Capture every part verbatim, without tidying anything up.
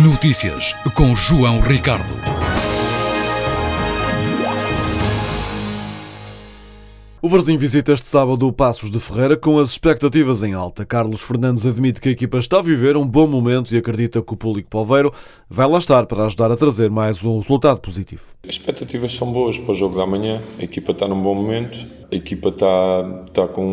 Notícias com João Ricardo. O Varzim visita este sábado o Paços de Ferreira com as expectativas em alta. Carlos Fernandes admite que a equipa está a viver um bom momento e acredita que o público polveiro vai lá estar para ajudar a trazer mais um resultado positivo. As expectativas são boas para o jogo da manhã. A equipa está num bom momento, a equipa está, está com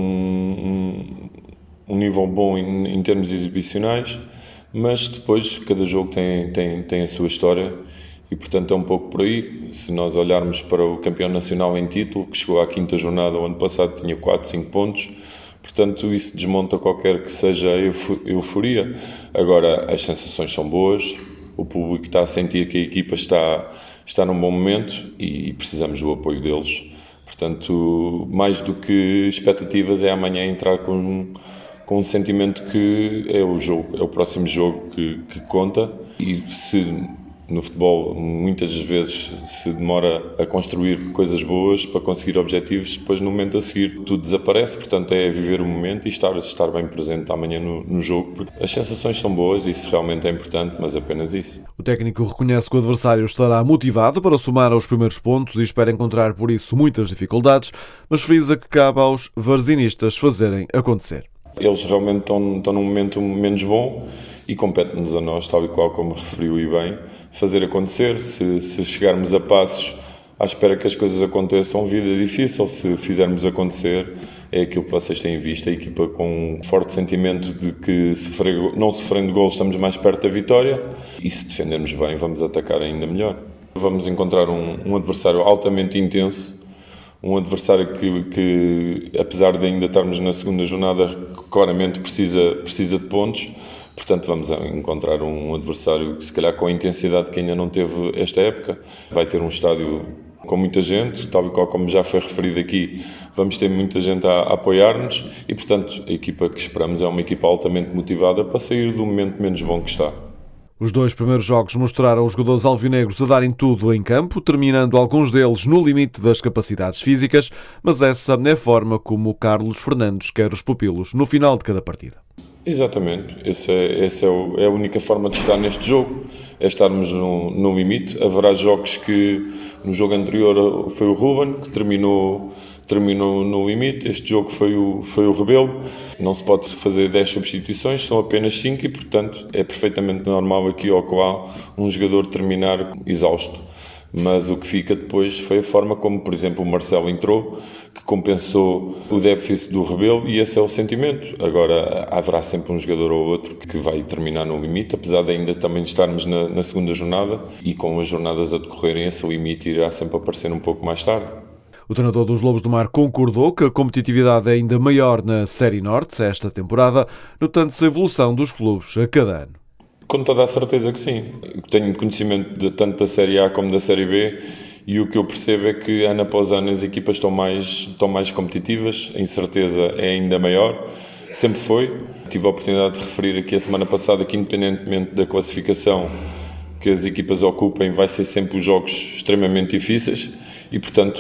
um, um nível bom em, em termos exibicionais, mas depois cada jogo tem, tem, tem a sua história. E, portanto, é um pouco por aí. Se nós olharmos para o campeão nacional em título, que chegou à quinta jornada o ano passado, tinha quatro, cinco pontos. Portanto, isso desmonta qualquer que seja a euforia. Agora, as sensações são boas, o público está a sentir que a equipa está, está num bom momento e precisamos do apoio deles. Portanto, mais do que expectativas, é amanhã entrar com, com um sentimento que é o jogo, é o próximo jogo que, que conta. E se no futebol muitas vezes se demora a construir coisas boas para conseguir objetivos, depois no momento a seguir tudo desaparece, portanto é viver o momento e estar, estar bem presente amanhã no, no jogo, porque as sensações são boas e isso realmente é importante, mas apenas isso. O técnico reconhece que o adversário estará motivado para somar aos primeiros pontos e espera encontrar por isso muitas dificuldades, mas frisa que cabe aos varzinistas fazerem acontecer. Eles realmente estão, estão num momento menos bom e compete-nos a nós, tal e qual como referiu e bem, fazer acontecer. Se, se chegarmos a passos à espera que as coisas aconteçam, vida é difícil. Se fizermos acontecer, é aquilo que vocês têm visto, a equipa com um forte sentimento de que sofrer, não sofrendo golos estamos mais perto da vitória e se defendermos bem vamos atacar ainda melhor. Vamos encontrar um, um adversário altamente intenso, um adversário que, que, apesar de ainda estarmos na segunda jornada, claramente precisa, precisa de pontos. Portanto, vamos encontrar um adversário que, se calhar, com a intensidade que ainda não teve esta época, vai ter um estádio com muita gente, tal e qual como já foi referido aqui, vamos ter muita gente a, a apoiar-nos e, portanto, a equipa que esperamos é uma equipa altamente motivada para sair do momento menos bom que está. Os dois primeiros jogos mostraram os jogadores alvinegros a darem tudo em campo, terminando alguns deles no limite das capacidades físicas, mas essa é a forma como o Carlos Fernandes quer os pupilos no final de cada partida. Exatamente, essa é, essa é, o, é a única forma de estar neste jogo, é estarmos no, no limite. Haverá jogos que no jogo anterior foi o Ruben, que terminou, terminou no limite, este jogo foi o, foi o Rebelo. Não se pode fazer dez substituições, são apenas cinco e, portanto, é perfeitamente normal aqui ou lá um jogador terminar exausto. Mas o que fica depois foi a forma como, por exemplo, o Marcelo entrou, que compensou o déficit do Rebelo e esse é o sentimento. Agora, haverá sempre um jogador ou outro que vai terminar no limite, apesar de ainda também estarmos na, na segunda jornada e com as jornadas a decorrerem, esse limite irá sempre aparecer um pouco mais tarde. O treinador dos Lobos do Mar concordou que a competitividade é ainda maior na Série Norte esta temporada, notando-se a evolução dos clubes a cada ano. Com toda a certeza que sim. Tenho conhecimento de, tanto da Série A como da Série B e o que eu percebo é que ano após ano as equipas estão mais, estão mais competitivas, a incerteza é ainda maior, sempre foi. Tive a oportunidade de referir aqui a semana passada que, independentemente da classificação que as equipas ocupem, vai ser sempre os jogos extremamente difíceis e, portanto,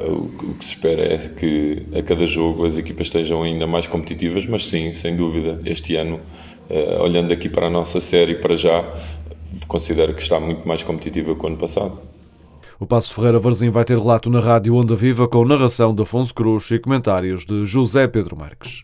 o que se espera é que a cada jogo as equipas estejam ainda mais competitivas, mas sim, sem dúvida, este ano, olhando aqui para a nossa série, para já, considero que está muito mais competitiva que o ano passado. O Paços de Ferreira Varzim vai ter relato na Rádio Onda Viva com narração de Afonso Cruz e comentários de José Pedro Marques.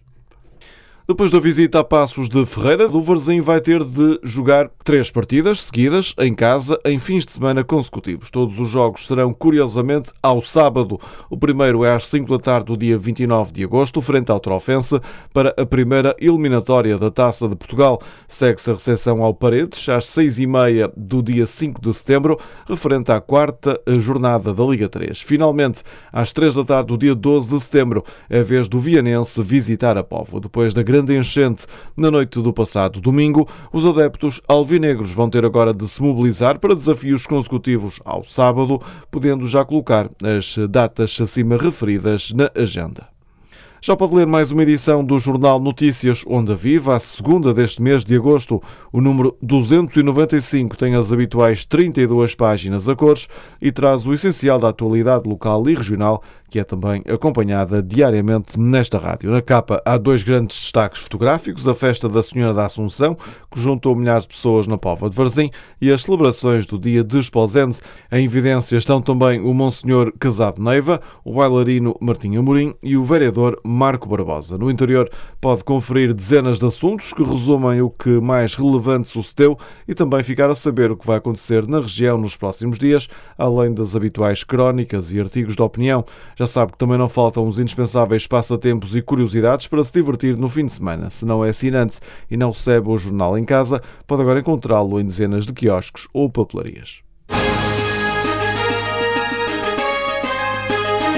Depois da visita a Paços de Ferreira, o Varzim vai ter de jogar três partidas seguidas em casa em fins de semana consecutivos. Todos os jogos serão, curiosamente, ao sábado. O primeiro é às cinco da tarde do dia vinte e nove de agosto, frente ao Trofense, para a primeira eliminatória da Taça de Portugal. Segue-se a recepção ao Paredes às seis e meia do dia cinco de setembro, referente à quarta jornada da Liga três. Finalmente, às três da tarde do dia doze de setembro, é a vez do Vianense visitar a Póvoa. Depois da grande enchente na noite do passado domingo, os adeptos alvinegros vão ter agora de se mobilizar para desafios consecutivos ao sábado, podendo já colocar as datas acima referidas na agenda. Já pode ler mais uma edição do Jornal Notícias Onda Viva, a segunda deste mês de agosto. O número duzentos e noventa e cinco tem as habituais trinta e duas páginas a cores e traz o essencial da atualidade local e regional que é também acompanhada diariamente nesta rádio. Na capa há dois grandes destaques fotográficos: a festa da Senhora da Assunção, que juntou milhares de pessoas na Póvoa de Varzim, e as celebrações do Dia de Esposende. Em evidência estão também o Monsenhor Casado Neiva, o bailarino Martim Amorim e o vereador Marco Barbosa. No interior pode conferir dezenas de assuntos que resumem o que mais relevante sucedeu e também ficar a saber o que vai acontecer na região nos próximos dias, além das habituais crónicas e artigos de opinião. Já sabe que também não faltam os indispensáveis passatempos e curiosidades para se divertir no fim de semana. Se não é assinante e não recebe o jornal em casa, pode agora encontrá-lo em dezenas de quiosques ou papelarias.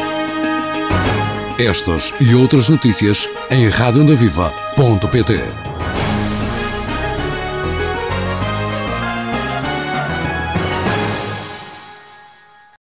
Estas e outras notícias em rádio onda viva ponto pt.